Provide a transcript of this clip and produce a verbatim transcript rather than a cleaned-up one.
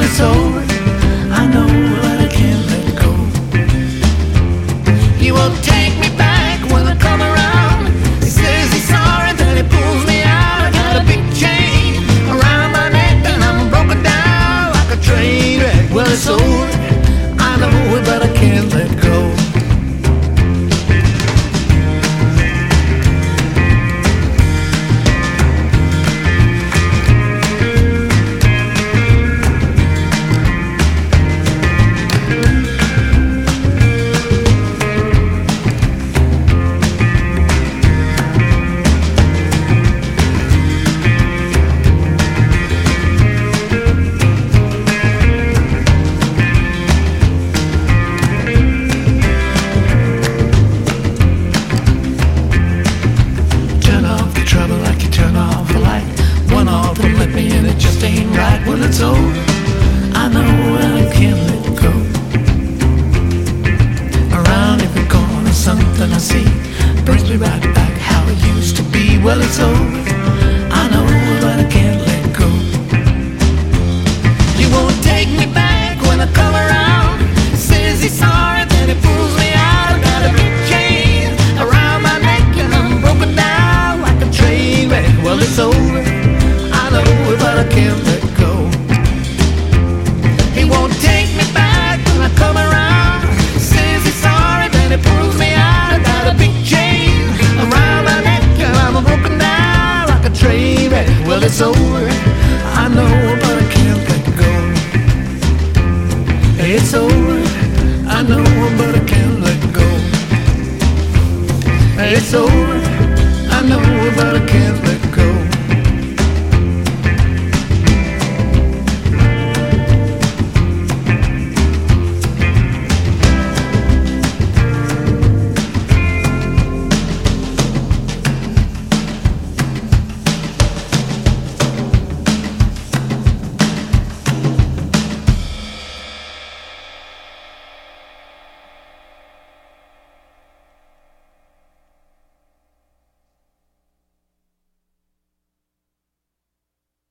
it's over. I know, but I can't let go. He won't take me back when I come around. He says he's sorry, then he pulls me out. I got a big chain around my neck and I'm broken down like a train wreck. Well, it's over. I know it, but I can't let go. Well, it's over. I know and I can't let go. Around every corner, something I see brings me right back how it used to be. Well, it's over. I know, but I can't let go. You won't take me back when I come around. Says he's sorry, then he pulls me out. I got a big chain around my neck and I'm broken down like a train wreck. Well, it's over. I know, but I can't let go. He won't take me back when I come around. Says he's sorry, then he pulls me out. I got a big chain around my neck and I'm broken down like a train wreck. Well, it's over. I know, but I can't let go. It's over.